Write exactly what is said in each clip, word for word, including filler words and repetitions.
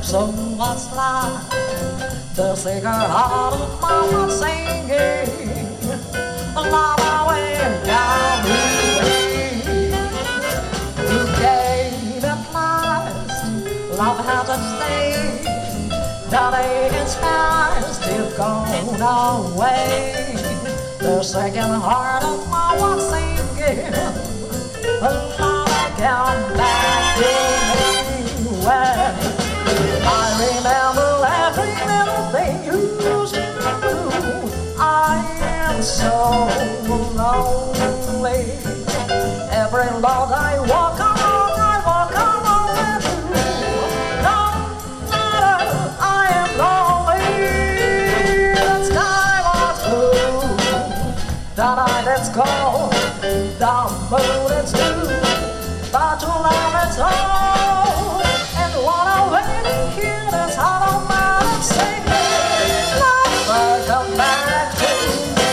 So what's life? The singer heart of mama singing, love away down the way. You gave at last, love had to stay. Daddy inspires still gone away. The second heart of mama singing, love come back to me when I remember every little thing you used to do. I am so lonely. Every road I walk along, I walk along with you. No matter, I am lonely. The sky was blue, the night is cold, the moon is blue, but to love it's all. And what a waiting here, that's how the man is singing. Love, come back to me.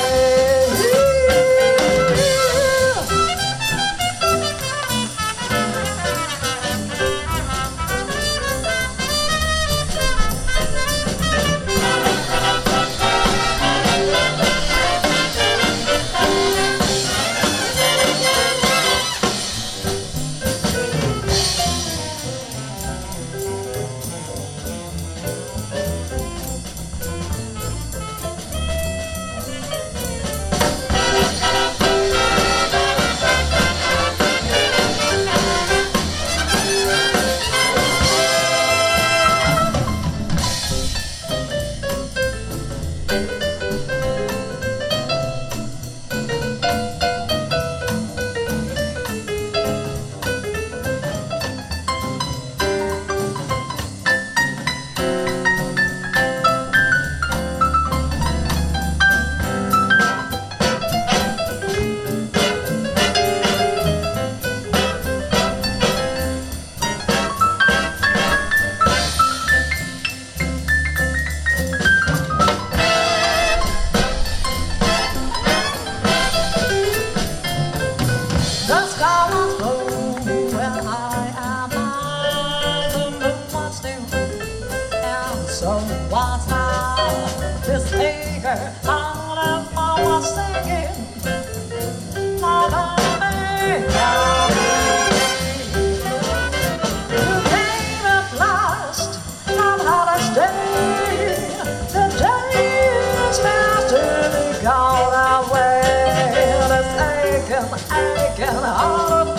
The sky was blue when I am out. The moon was new, and so was I. This singer out of I was singing, Mother may now be. You came at last, I'm how to stay. The day is faster gone away. This aching, aching heart of